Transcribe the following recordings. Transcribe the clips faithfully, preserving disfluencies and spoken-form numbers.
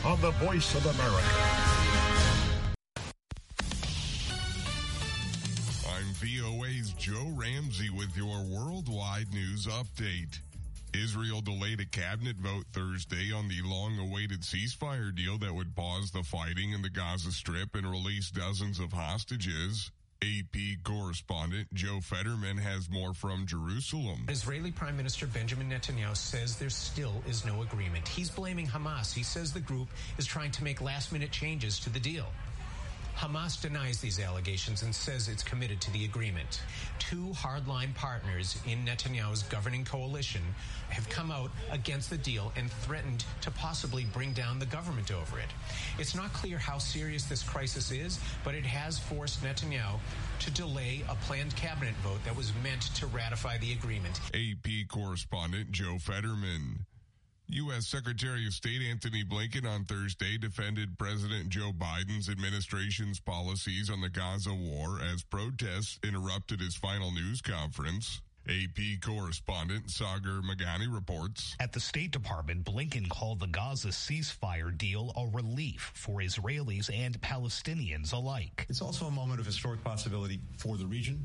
on the Voice of America. I'm V O A's Joe Ramsey with your worldwide news update. Israel delayed a cabinet vote Thursday on the long-awaited ceasefire deal that would pause the fighting in the Gaza Strip and release dozens of hostages. A P correspondent Joe Fetterman has more from Jerusalem. Israeli Prime Minister Benjamin Netanyahu says there still is no agreement. He's blaming Hamas. He says the group is trying to make last-minute changes to the deal. Hamas denies these allegations and says it's committed to the agreement. Two hardline partners in Netanyahu's governing coalition have come out against the deal and threatened to possibly bring down the government over it. It's not clear how serious this crisis is, but it has forced Netanyahu to delay a planned cabinet vote that was meant to ratify the agreement. A P correspondent Joe Fetterman. U S. Secretary of State Antony Blinken on Thursday defended President Joe Biden's administration's policies on the Gaza war as protests interrupted his final news conference. A P correspondent Sagar Meghani reports. At the State Department, Blinken called the Gaza ceasefire deal a relief for Israelis and Palestinians alike. It's also a moment of historic possibility for the region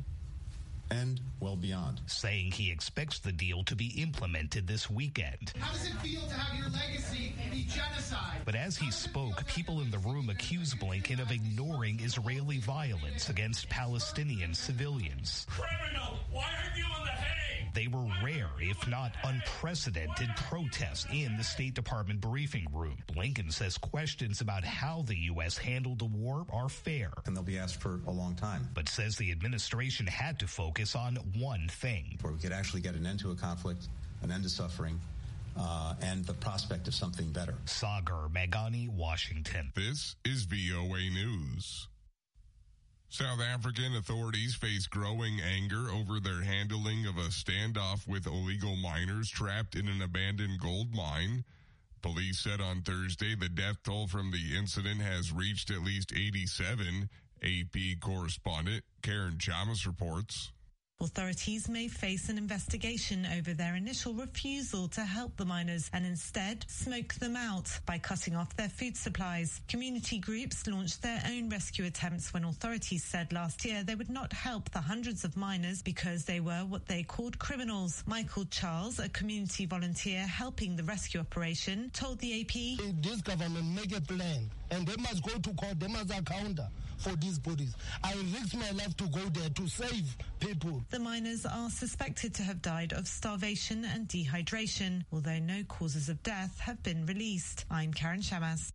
and well beyond. Saying he expects the deal to be implemented this weekend. How does it feel to have your legacy be genocide? But as he spoke, people in the room accused Blinken of ignoring Israeli violence against Palestinian civilians. Criminal! Why aren't you in the Hague? They were rare, if not unprecedented, protests in the State Department briefing room. Blinken says questions about how the U S handled the war are fair. And they'll be asked for a long time. But says the administration had to focus on one thing. Where we could actually get an end to a conflict, an end to suffering, uh, and the prospect of something better. Sagar Meghani, Washington. This is V O A News. South African authorities face growing anger over their handling of a standoff with illegal miners trapped in an abandoned gold mine. Police said on Thursday the death toll from the incident has reached at least eighty-seven. A P correspondent Karen Chamas reports. Authorities may face an investigation over their initial refusal to help the miners and instead smoke them out by cutting off their food supplies. Community groups launched their own rescue attempts when authorities said last year they would not help the hundreds of miners because they were what they called criminals. Michael Charles, a community volunteer helping the rescue operation, told the A P, "This government make a plan and they must go to court, they must account for these bodies. I risk my life to go there to save people." The miners are suspected to have died of starvation and dehydration, although no causes of death have been released. I'm Karen Shamas.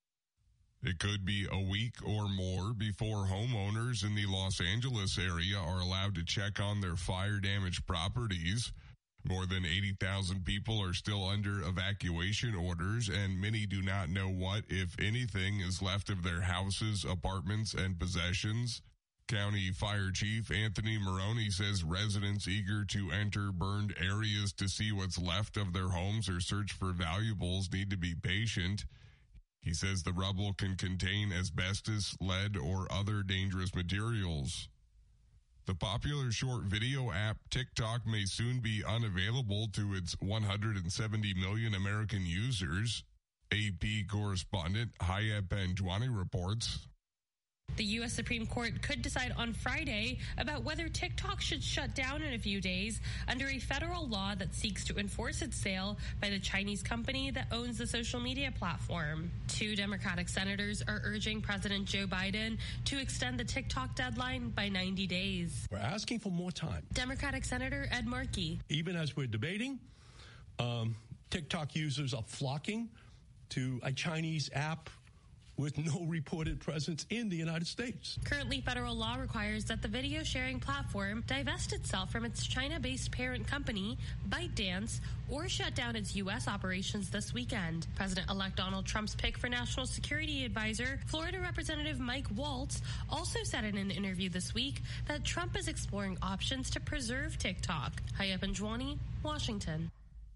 It could be a week or more before homeowners in the Los Angeles area are allowed to check on their fire-damaged properties. More than eighty thousand people are still under evacuation orders, and many do not know what, if anything, is left of their houses, apartments, and possessions. County Fire Chief Anthony Maroney says residents eager to enter burned areas to see what's left of their homes or search for valuables need to be patient. He says the rubble can contain asbestos, lead, or other dangerous materials. The popular short video app TikTok may soon be unavailable to its one hundred seventy million American users. A P correspondent Hayat Panjwani reports. The U S Supreme Court could decide on Friday about whether TikTok should shut down in a few days under a federal law that seeks to enforce its sale by the Chinese company that owns the social media platform. Two Democratic senators are urging President Joe Biden to extend the TikTok deadline by ninety days. We're asking for more time. Democratic Senator Ed Markey. Even as we're debating, um, TikTok users are flocking to a Chinese app with no reported presence in the United States. Currently, federal law requires that the video sharing platform divest itself from its China-based parent company, ByteDance, or shut down its U S operations this weekend. President-elect Donald Trump's pick for National Security Advisor, Florida Representative Mike Waltz, also said in an interview this week that Trump is exploring options to preserve TikTok. Hayat Panjwani, Washington.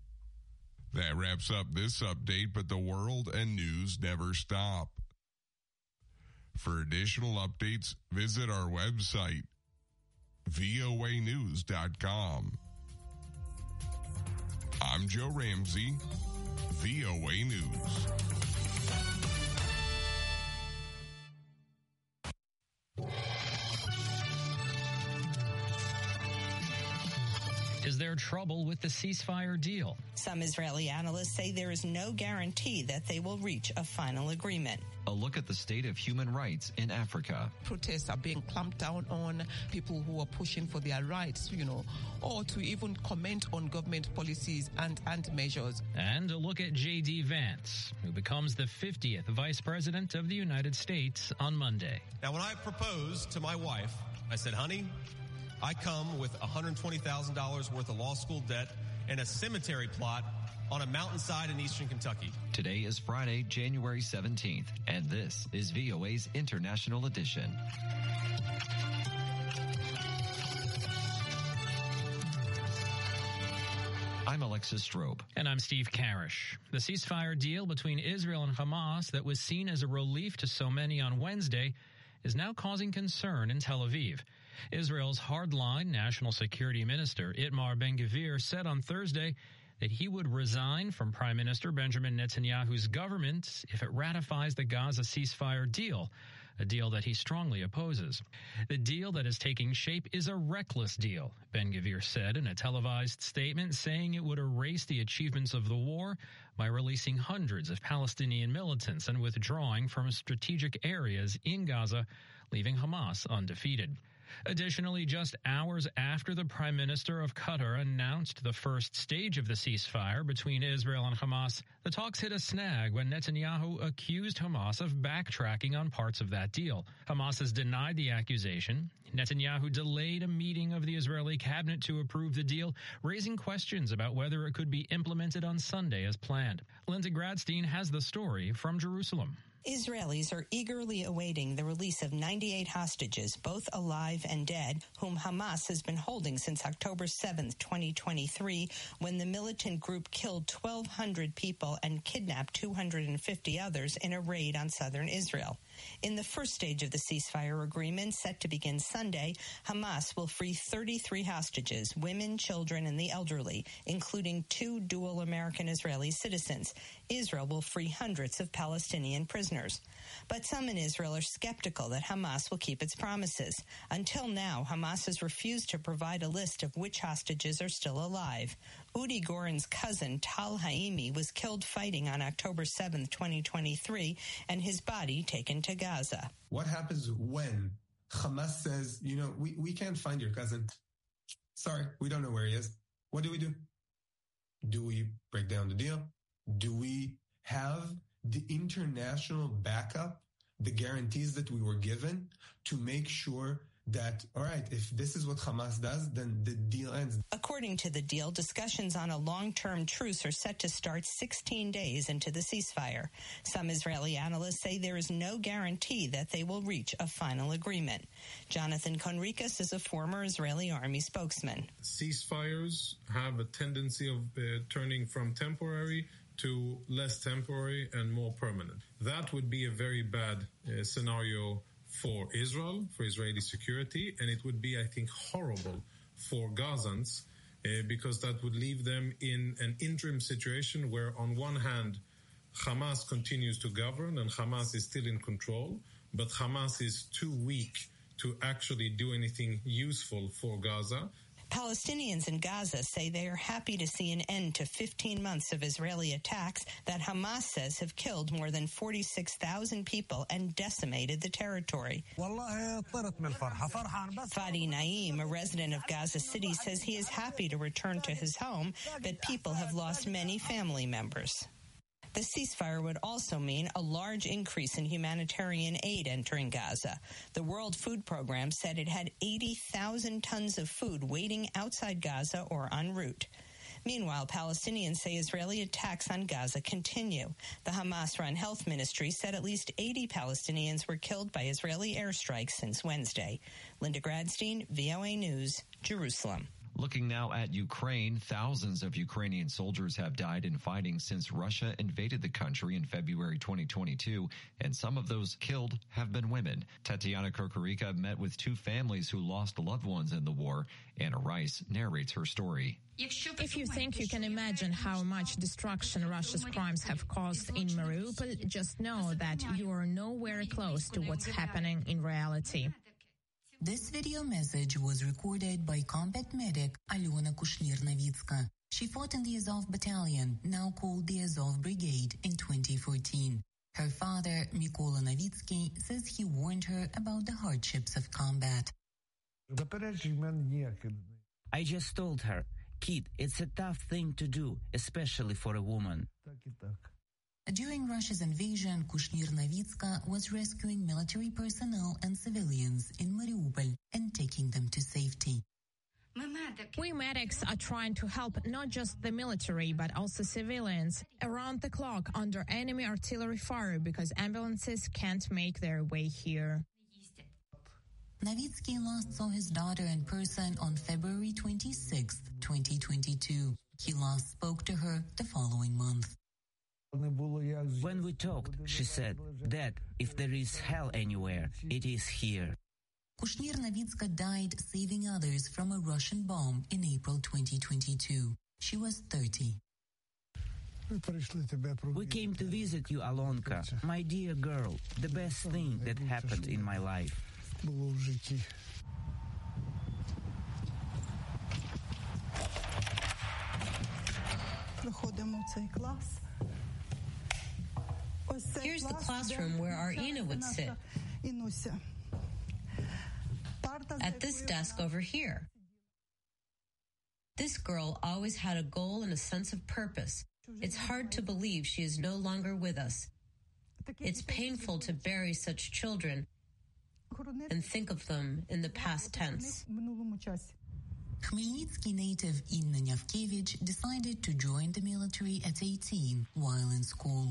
That wraps up this update, but the world and news never stop. For additional updates, visit our website, V O A news dot com. I'm Joe Ramsey, V O A News. Is there trouble with the ceasefire deal? Some Israeli analysts say there is no guarantee that they will reach a final agreement. A look at the state of human rights in Africa. Protests are being clamped down on, people who are pushing for their rights, you know, or to even comment on government policies and, and measures. And a look at J D Vance, who becomes the fiftieth Vice President of the United States on Monday. Now, when I proposed to my wife, I said, honey, I come with one hundred twenty thousand dollars worth of law school debt and a cemetery plot on a mountainside in eastern Kentucky. Today is Friday, January seventeenth, and this is V O A's International Edition. I'm Alexis Strobe. And I'm Steve Karish. The ceasefire deal between Israel and Hamas that was seen as a relief to so many on Wednesday is now causing concern in Tel Aviv. Israel's hardline National Security Minister Itamar Ben-Gvir said on Thursday that he would resign from Prime Minister Benjamin Netanyahu's government if it ratifies the Gaza ceasefire deal, a deal that he strongly opposes. The deal that is taking shape is a reckless deal, Ben-Gvir said in a televised statement, saying it would erase the achievements of the war by releasing hundreds of Palestinian militants and withdrawing from strategic areas in Gaza, leaving Hamas undefeated. Additionally, just hours after the Prime Minister of Qatar announced the first stage of the ceasefire between Israel and Hamas, the talks hit a snag when Netanyahu accused Hamas of backtracking on parts of that deal. Hamas has denied the accusation. Netanyahu delayed a meeting of the Israeli cabinet to approve the deal, raising questions about whether it could be implemented on Sunday as planned. Linda Gradstein has the story from Jerusalem. Israelis are eagerly awaiting the release of ninety-eight hostages, both alive and dead, whom Hamas has been holding since October seventh, twenty twenty-three, when the militant group killed twelve hundred people and kidnapped two hundred fifty others in a raid on southern Israel. In the first stage of the ceasefire agreement, set to begin Sunday, Hamas will free thirty-three hostages, women, children, and the elderly, including two dual American-Israeli citizens. Israel will free hundreds of Palestinian prisoners. But some in Israel are skeptical that Hamas will keep its promises. Until now, Hamas has refused to provide a list of which hostages are still alive. Udi Goren's cousin, Tal Haimi, was killed fighting on October seventh, twenty twenty-three, and his body taken to Gaza. What happens when Hamas says, you know, we, we can't find your cousin. Sorry, we don't know where he is. What do we do? Do we break down the deal? Do we have the international backup, the guarantees that we were given to make sure that, all right, if this is what Hamas does, then the deal ends? According to the deal, discussions on a long-term truce are set to start sixteen days into the ceasefire. Some Israeli analysts say there is no guarantee that they will reach a final agreement. Jonathan Conricus is a former Israeli army spokesman. Ceasefires have a tendency of uh, turning from temporary to less temporary and more permanent. That would be a very bad uh, scenario for Israel, for Israeli security, and it would be, I think, horrible for Gazans uh, because that would leave them in an interim situation where, on one hand, Hamas continues to govern and Hamas is still in control, but Hamas is too weak to actually do anything useful for Gaza. Palestinians in Gaza say they are happy to see an end to fifteen months of Israeli attacks that Hamas says have killed more than forty-six thousand people and decimated the territory. Fadi Naim, a resident of Gaza City, says he is happy to return to his home, but people have lost many family members. The ceasefire would also mean a large increase in humanitarian aid entering Gaza. The World Food Program said it had eighty thousand tons of food waiting outside Gaza or en route. Meanwhile, Palestinians say Israeli attacks on Gaza continue. The Hamas-run health ministry said at least eighty Palestinians were killed by Israeli airstrikes since Wednesday. Linda Gradstein, V O A News, Jerusalem. Looking now at Ukraine, thousands of Ukrainian soldiers have died in fighting since Russia invaded the country in February twenty twenty-two, and some of those killed have been women. Tatiana Kokorika met with two families who lost loved ones in the war. Anna Rice narrates her story. If you think you can imagine how much destruction Russia's crimes have caused in Mariupol, just know that you are nowhere close to what's happening in reality. This video message was recorded by combat medic Alyona Kushnir-Novitska. She fought in the Azov Battalion, now called the Azov Brigade, in twenty fourteen. Her father, Mykola Novitsky, says he warned her about the hardships of combat. I just told her, kid, it's a tough thing to do, especially for a woman. During Russia's invasion, Kushnir-Novitska was rescuing military personnel and civilians in Mariupol and taking them to safety. We medics are trying to help not just the military, but also civilians around the clock under enemy artillery fire because ambulances can't make their way here. Novitsky last saw his daughter in person on February twenty-sixth, twenty twenty-two. He last spoke to her the following month. When we talked, she said, Dad, if there is hell anywhere, it is here. Kushnir-Novitska died saving others from a Russian bomb in April twenty twenty-two. She was thirty. We came to visit you, Alonka, my dear girl, the best thing that happened in my life. Here's the classroom where our Ina would sit. At this desk over here. This girl always had a goal and a sense of purpose. It's hard to believe she is no longer with us. It's painful to bury such children and think of them in the past tense. Khmelnytsky native Inna Nyavkevich decided to join the military at eighteen while in school.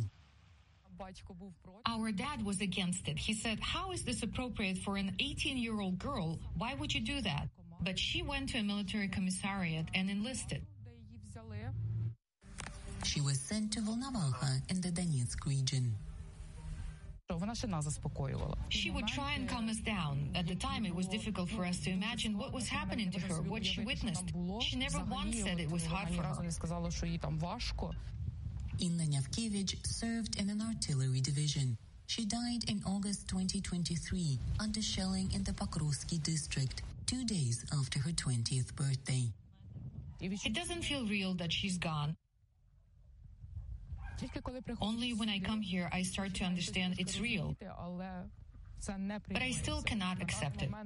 Our dad was against it. He said, how is this appropriate for an eighteen-year-old girl? Why would you do that? But she went to a military commissariat and enlisted. She was sent to Volnovakha in the Donetsk region. She would try and calm us down. At the time, it was difficult for us to imagine what was happening to her, what she witnessed. She never once said it was hard for her. Inna Nyavkevich served in an artillery division. She died in August twenty twenty-three under shelling in the Pokrovsky district, two days after her twentieth birthday. It doesn't feel real that she's gone. Only when I come here, I start to understand it's real. But I still cannot accept it.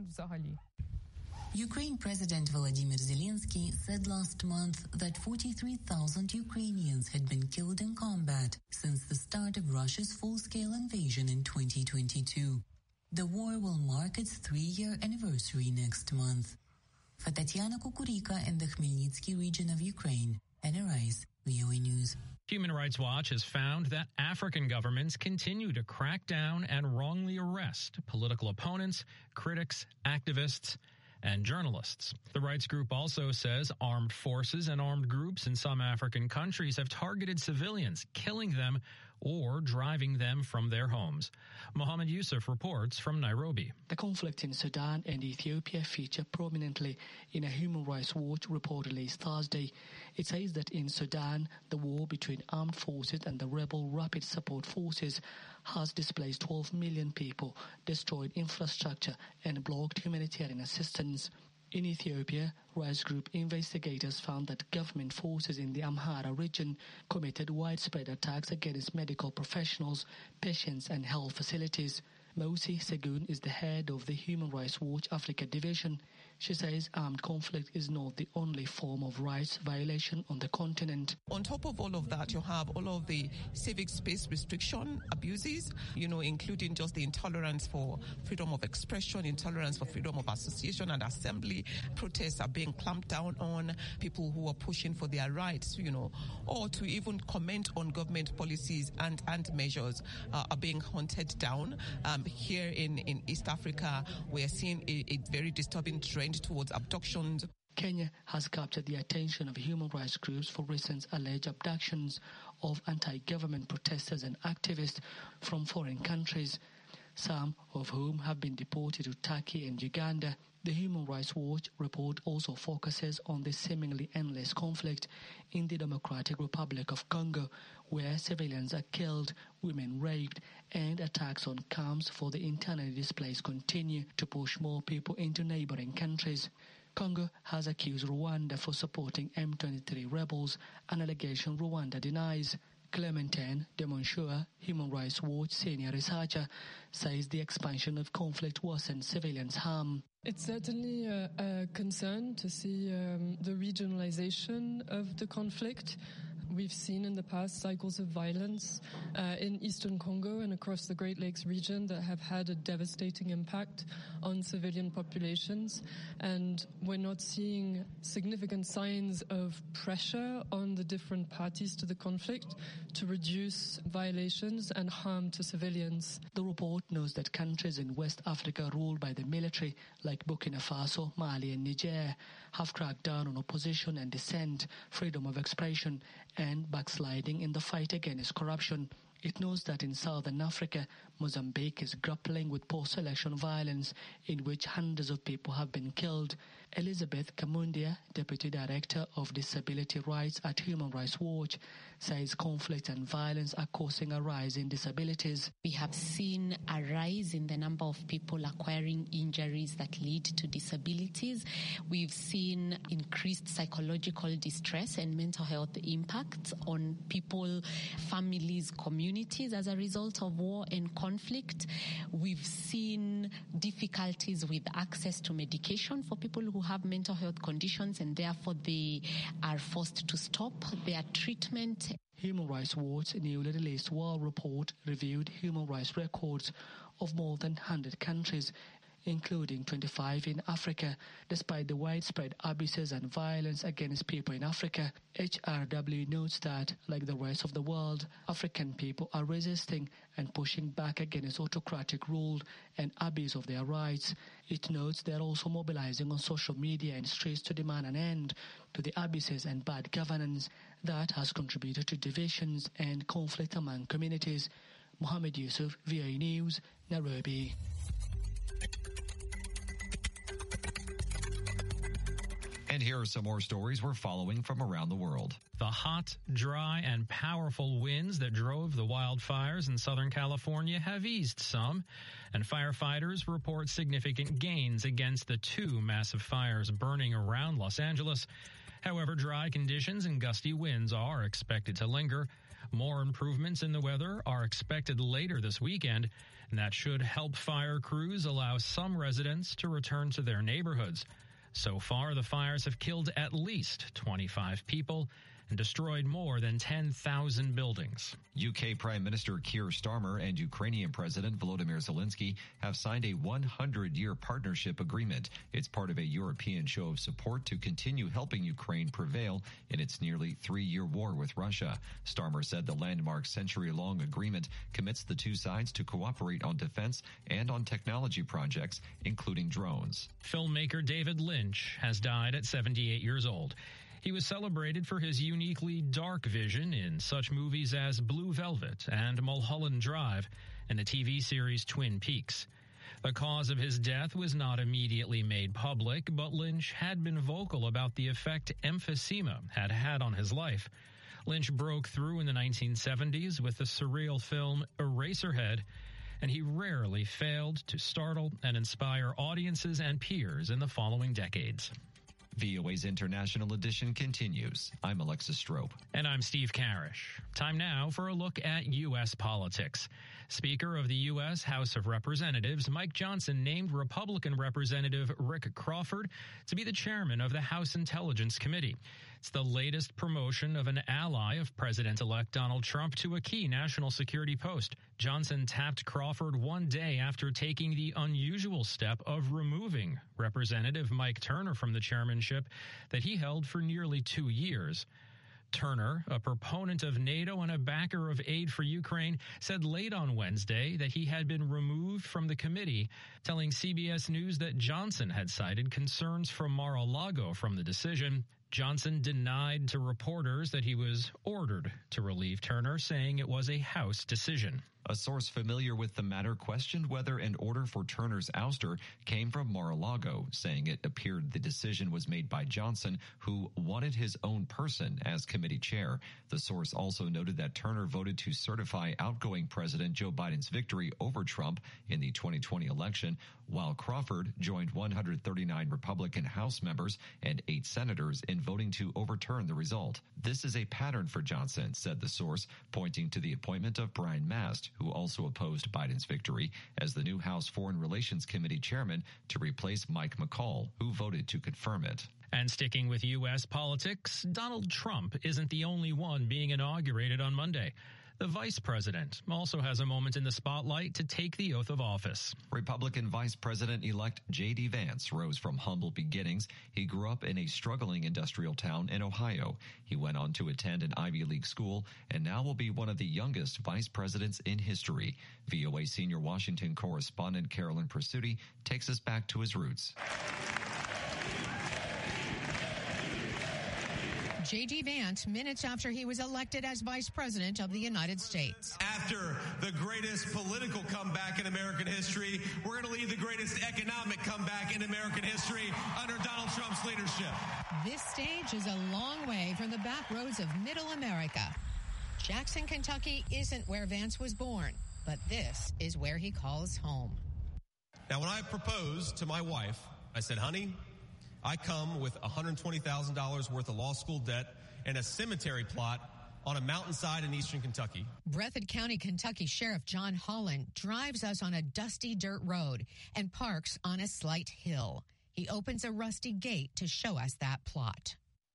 Ukraine President Volodymyr Zelensky said last month that forty-three thousand Ukrainians had been killed in combat since the start of Russia's full-scale invasion in twenty twenty-two. The war will mark its three-year anniversary next month. For Tatiana Kukurika in the Khmelnytsky region of Ukraine, N R I's V O A News. Human Rights Watch has found that African governments continue to crack down and wrongly arrest political opponents, critics, activists, and journalists. The rights group also says armed forces and armed groups in some African countries have targeted civilians, killing them or driving them from their homes. Mohammed Yusuf reports from Nairobi. The conflict in Sudan and Ethiopia feature prominently in a Human Rights Watch report released Thursday. It says that in Sudan, the war between armed forces and the rebel Rapid Support Forces has displaced twelve million people, destroyed infrastructure, and blocked humanitarian assistance. In Ethiopia, rights group investigators found that government forces in the Amhara region committed widespread attacks against medical professionals, patients, and health facilities. Mosi Segun is the head of the Human Rights Watch Africa division. She says armed conflict is not the only form of rights violation on the continent. On top of all of that, you have all of the civic space restriction abuses, you know, including just the intolerance for freedom of expression, intolerance for freedom of association and assembly. Protests are being clamped down on. People who are pushing for their rights, you know, or to even comment on government policies and, and measures uh, are being hunted down. Um, here in, in East Africa, we are seeing a, a very disturbing trend towards abductions. Kenya has captured the attention of human rights groups for recent alleged abductions of anti-government protesters and activists from foreign countries. some of whom have been deported to Turkey and Uganda. The Human Rights Watch report also focuses on the seemingly endless conflict in the Democratic Republic of Congo, where civilians are killed, women raped, and attacks on camps for the internally displaced continue to push more people into neighboring countries. Congo has accused Rwanda for supporting M twenty-three rebels, an allegation Rwanda denies. Clementine de Monchua, Human Rights Watch senior researcher, says the expansion of conflict worsens civilians' harm. It's certainly a, a concern to see um, the regionalization of the conflict. We've seen in the past cycles of violence uh, in eastern Congo and across the Great Lakes region that have had a devastating impact on civilian populations. And we're not seeing significant signs of pressure on the different parties to the conflict to reduce violations and harm to civilians. The report notes that countries in West Africa ruled by the military, like Burkina Faso, Mali and Niger, have cracked down on opposition and dissent, freedom of expression, and backsliding in the fight against corruption. It notes that in southern Africa, Mozambique is grappling with post-election violence in which hundreds of people have been killed. Elizabeth Kamundia, Deputy Director of Disability Rights at Human Rights Watch, says conflict and violence are causing a rise in disabilities. We have seen a rise in the number of people acquiring injuries that lead to disabilities. We've seen increased psychological distress and mental health impacts on people, families, communities as a result of war and conflict. We've seen difficulties with access to medication for people who have mental health conditions, and therefore they are forced to stop their treatment. Human Rights Watch's newly released World Report reviewed human rights records of more than one hundred countries, including twenty-five in Africa. Despite the widespread abuses and violence against people in Africa, H R W notes that, like the rest of the world, African people are resisting and pushing back against autocratic rule and abuse of their rights. It notes they are also mobilizing on social media and streets to demand an end to the abuses and bad governance that has contributed to divisions and conflict among communities. Mohammed Yusuf, V O A News, Nairobi. And here are some more stories we're following from around the world. The hot, dry, and powerful winds that drove the wildfires in Southern California have eased some, and firefighters report significant gains against the two massive fires burning around Los Angeles. However, dry conditions and gusty winds are expected to linger. More improvements in the weather are expected later this weekend, and that should help fire crews allow some residents to return to their neighborhoods. So far, the fires have killed at least twenty-five people and destroyed more than ten thousand buildings. U K Prime Minister Keir Starmer and Ukrainian President Volodymyr Zelensky have signed a one hundred year partnership agreement. It's part of a European show of support to continue helping Ukraine prevail in its nearly three-year war with Russia. Starmer said the landmark century-long agreement commits the two sides to cooperate on defense and on technology projects, including drones. Filmmaker David Lynch has died at seventy-eight years old. He was celebrated for his uniquely dark vision in such movies as Blue Velvet and Mulholland Drive and the T V series Twin Peaks. The cause of his death was not immediately made public, but Lynch had been vocal about the effect emphysema had had on his life. Lynch broke through in the nineteen seventies with the surreal film Eraserhead, and he rarely failed to startle and inspire audiences and peers in the following decades. V O A's International Edition continues. I'm Alexis Strope. And I'm Steve Karish. Time now for a look at U S politics. Speaker of the U S House of Representatives Mike Johnson named Republican Representative Rick Crawford to be the chairman of the House Intelligence Committee. It's the latest promotion of an ally of President-elect Donald Trump to a key national security post. Johnson tapped Crawford one day after taking the unusual step of removing Representative Mike Turner from the chairmanship that he held for nearly two years. Turner, a proponent of NATO and a backer of aid for Ukraine, said late on Wednesday that he had been removed from the committee, telling C B S News that Johnson had cited concerns from Mar-a-Lago from the decision. Johnson denied to reporters that he was ordered to relieve Turner, saying it was a House decision. A source familiar with the matter questioned whether an order for Turner's ouster came from Mar-a-Lago, saying it appeared the decision was made by Johnson, who wanted his own person as committee chair. The source also noted that Turner voted to certify outgoing President Joe Biden's victory over Trump in the twenty twenty election, while Crawford joined one hundred thirty-nine Republican House members and eight senators in voting to overturn the result. This is a pattern for Johnson, said the source, pointing to the appointment of Brian Mast, who also opposed Biden's victory, as the new House Foreign Relations Committee chairman to replace Mike McCall, who voted to confirm it. And sticking with U S politics, Donald Trump isn't the only one being inaugurated on Monday. The vice president also has a moment in the spotlight to take the oath of office. Republican Vice President-elect J D. Vance rose from humble beginnings. He grew up in a struggling industrial town in Ohio. He went on to attend an Ivy League school and now will be one of the youngest vice presidents in history. V O A senior Washington correspondent Carolyn Presutti takes us back to his roots. J D. Vance, minutes after he was elected as Vice President of the United States. After the greatest political comeback in American history, we're going to lead the greatest economic comeback in American history under Donald Trump's leadership. This stage is a long way from the back roads of Middle America. Jackson, Kentucky isn't where Vance was born, but this is where he calls home. Now, when I proposed to my wife, I said, honey, I come with one hundred twenty thousand dollars worth of law school debt and a cemetery plot on a mountainside in eastern Kentucky. Breathitt County, Kentucky Sheriff John Holland drives us on a dusty dirt road and parks on a slight hill. He opens a rusty gate to show us that plot.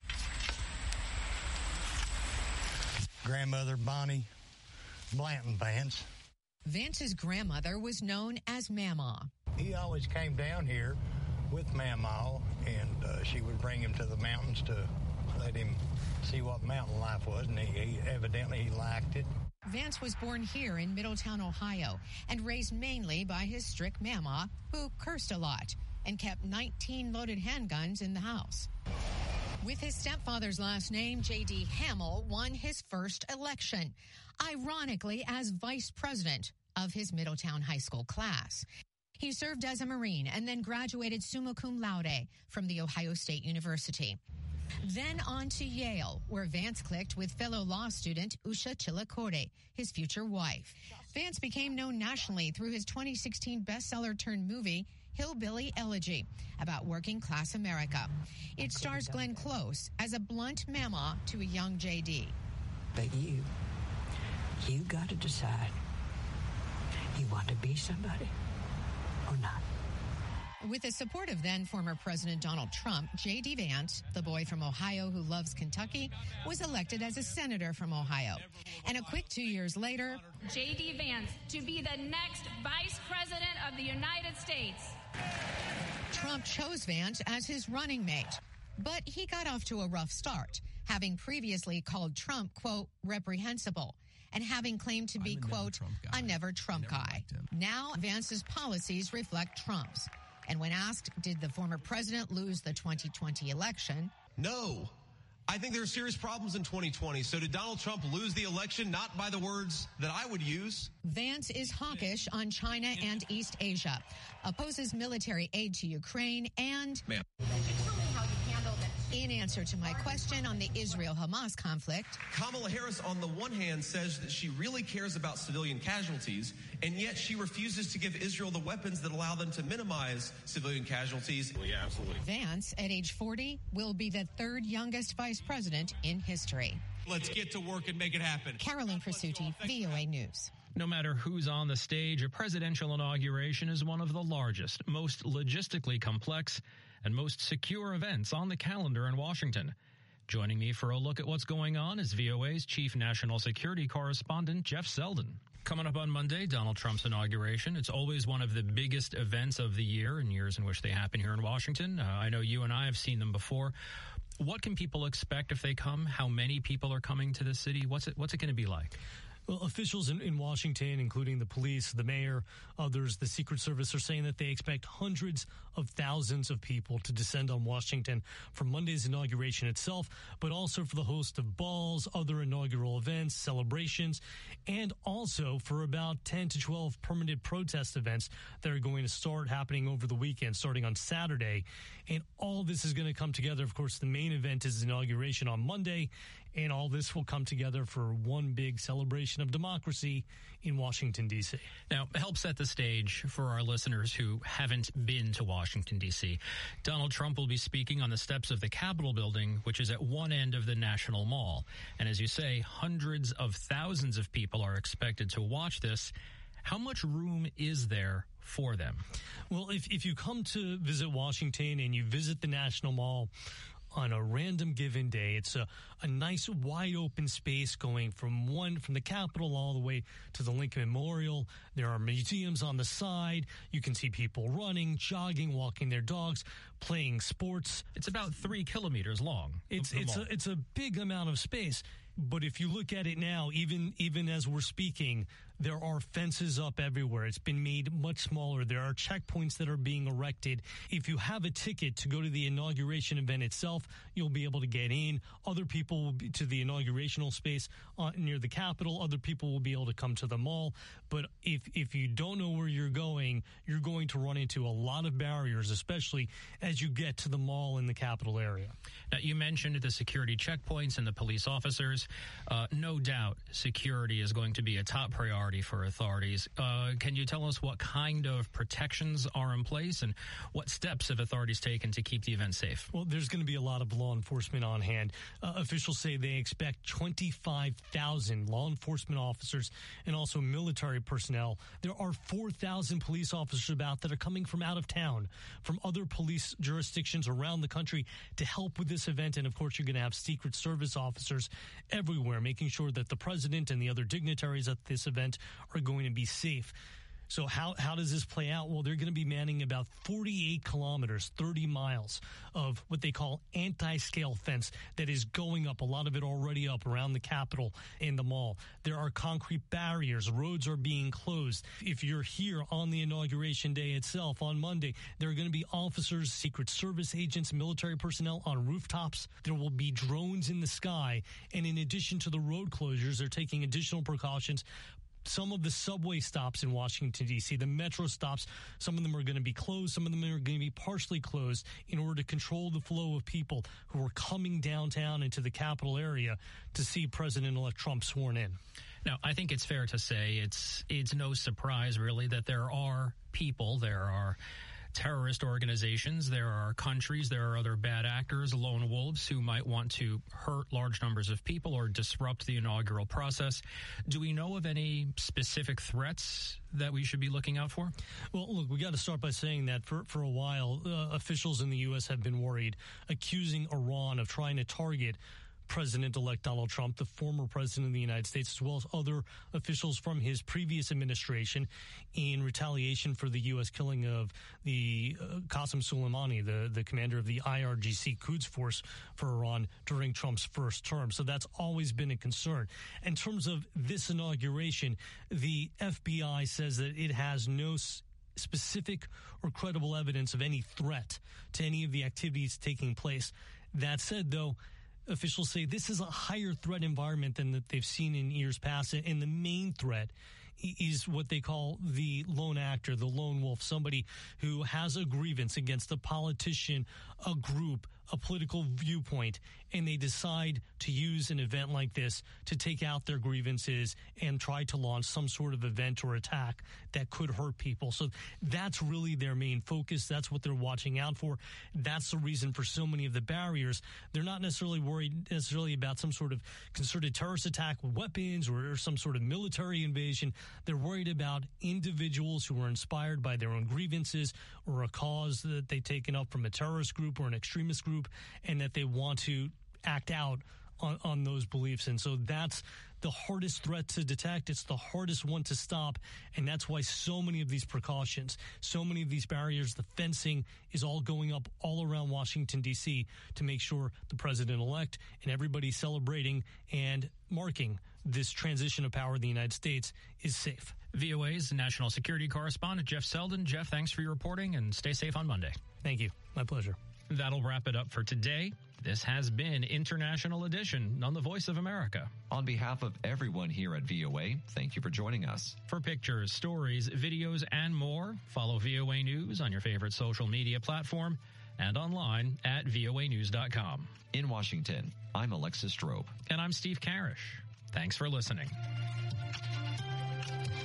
Grandmother Bonnie Blanton Vance. Vance's grandmother was known as Mama. He always came down here with Mama, and uh, she would bring him to the mountains to let him see what mountain life was, and he, he evidently he liked it. Vance was born here in Middletown, Ohio, and raised mainly by his strict Mama, who cursed a lot and kept nineteen loaded handguns in the house. With his stepfather's last name, J D. Hamill won his first election, ironically as vice president of his Middletown High School class. He served as a Marine and then graduated summa cum laude from The Ohio State University. Then on to Yale, where Vance clicked with fellow law student Usha Chilakode, his future wife. Vance became known nationally through his twenty sixteen bestseller-turned-movie, Hillbilly Elegy, about working-class America. It stars Glenn Close as a blunt mama to a young J D. But you, you got to decide. You want to be somebody or not? With the support of then former President Donald Trump, J D. Vance, the boy from Ohio who loves Kentucky, was elected as a senator from Ohio. And a quick two years later, J D. Vance to be the next Vice President of the United States. Trump chose Vance as his running mate. But he got off to a rough start, having previously called Trump, quote, reprehensible, and having claimed to be, quote, a never Trump guy. Now Vance's policies reflect Trump's. And when asked, did the former president lose the twenty twenty election? No. I think there are serious problems in twenty twenty. So did Donald Trump lose the election? Not by the words that I would use. Vance is hawkish on China and East Asia, opposes military aid to Ukraine, and... Ma'am. In answer to my question on the Israel-Hamas conflict, Kamala Harris, on the one hand, says that she really cares about civilian casualties, and yet she refuses to give Israel the weapons that allow them to minimize civilian casualties. Well, yeah, absolutely. Vance, at age forty, will be the third youngest vice president in history. Let's get to work and make it happen. Carolyn Presutti, V O A News. No matter who's on the stage, a presidential inauguration is one of the largest, most logistically complex, and most secure events on the calendar in Washington. Joining me for a look at what's going on is V O A's chief national security correspondent, Jeff Selden. Coming up on Monday, Donald Trump's inauguration. It's always one of the biggest events of the year in years in which they happen here in Washington. Uh, I know you and I have seen them before. What can people expect if they come? How many people are coming to the city? What's it, what's it going to be like? Well, officials in, in Washington, including the police, the mayor, others, the Secret Service, are saying that they expect hundreds of thousands of people to descend on Washington for Monday's inauguration itself, but also for the host of balls, other inaugural events, celebrations, and also for about ten to twelve permanent protest events that are going to start happening over the weekend, starting on Saturday. And all this is going to come together. Of course, the main event is the inauguration on Monday, and all this will come together for one big celebration of democracy in Washington, D C. Now, help set the stage for our listeners who haven't been to Washington, D C. Donald Trump will be speaking on the steps of the Capitol building, which is at one end of the National Mall. And as you say, hundreds of thousands of people are expected to watch this. How much room is there for them? Well, if, if you come to visit Washington and you visit the National Mall on a random given day, it's a, a nice wide open space going from one from the Capitol all the way to the Lincoln Memorial. There are museums on the side. You can see people running, jogging, walking their dogs, playing sports. It's about three kilometers long. It's it's a, it's a big amount of space. But if you look at it now, even even as we're speaking, there are fences up everywhere. It's been made much smaller. There are checkpoints that are being erected. If you have a ticket to go to the inauguration event itself, you'll be able to get in. Other people will be to the inaugurational space uh, near the Capitol. Other people will be able to come to the mall. But if if you don't know where you're going, you're going to run into a lot of barriers, especially as you get to the mall in the Capitol area. Now, you mentioned the security checkpoints and the police officers. Uh, no doubt security is going to be a top priority for authorities. Uh, can you tell us what kind of protections are in place and what steps have authorities taken to keep the event safe? Well, there's going to be a lot of law enforcement on hand. Uh, officials say they expect twenty-five thousand law enforcement officers and also military personnel. There are four thousand police officers about that are coming from out of town, from other police jurisdictions around the country to help with this event. And, of course, you're going to have Secret Service officers everywhere, making sure that the president and the other dignitaries at this event are going to be safe. So how how does this play out? Well, they're going to be manning about forty-eight kilometers, thirty miles of what they call anti-scale fence that is going up, a lot of it already up around the Capitol and the mall. There are concrete barriers. Roads are being closed. If you're here on the inauguration day itself, on Monday, there are going to be officers, Secret Service agents, military personnel on rooftops. There will be drones in the sky. And in addition to the road closures, they're taking additional precautions. Some of the subway stops in Washington, D C, the metro stops, some of them are going to be closed. Some of them are going to be partially closed in order to control the flow of people who are coming downtown into the Capitol area to see President-elect Trump sworn in. Now, I think it's fair to say it's it's no surprise, really, that there are people, there are terrorist organizations, there are countries, there are other bad actors, lone wolves who might want to hurt large numbers of people or disrupt the inaugural process. Do we know of any specific threats that we should be looking out for? Well, look, we got to start by saying that for, for a while, uh, officials in the U S have been worried, accusing Iran of trying to target President-elect Donald Trump, the former president of the United States, as well as other officials from his previous administration in retaliation for the U S killing of the uh, Qasem Soleimani, the, the commander of the I R G C Quds Force for Iran during Trump's first term. So that's always been a concern. In terms of this inauguration, the F B I says that it has no s- specific or credible evidence of any threat to any of the activities taking place. That said, though, officials say this is a higher threat environment than that they've seen in years past, and the main threat is what they call the lone actor, the lone wolf, somebody who has a grievance against a politician, a group, a political viewpoint, and they decide to use an event like this to take out their grievances and try to launch some sort of event or attack that could hurt people. So that's really their main focus. That's what they're watching out for. That's the reason for so many of the barriers. They're not necessarily worried necessarily about some sort of concerted terrorist attack with weapons or, or some sort of military invasion. They're worried about individuals who are inspired by their own grievances or a cause that they've taken up from a terrorist group or an extremist group, and that they want to act out on, on those beliefs. And so that's the hardest threat to detect. It's the hardest one to stop. And that's why so many of these precautions, so many of these barriers, the fencing is all going up all around Washington, D C to make sure the president-elect and everybody celebrating and marking this transition of power in the United States is safe. V O A's national security correspondent, Jeff Selden. Jeff, thanks for your reporting, and stay safe on Monday. Thank you. My pleasure. That'll wrap it up for today. This has been International Edition on the Voice of America. On behalf of everyone here at V O A, thank you for joining us. For pictures, stories, videos, and more, follow V O A News on your favorite social media platform and online at V O A news dot com. In Washington, I'm Alexis Strobe. And I'm Steve Karish. Thanks for listening.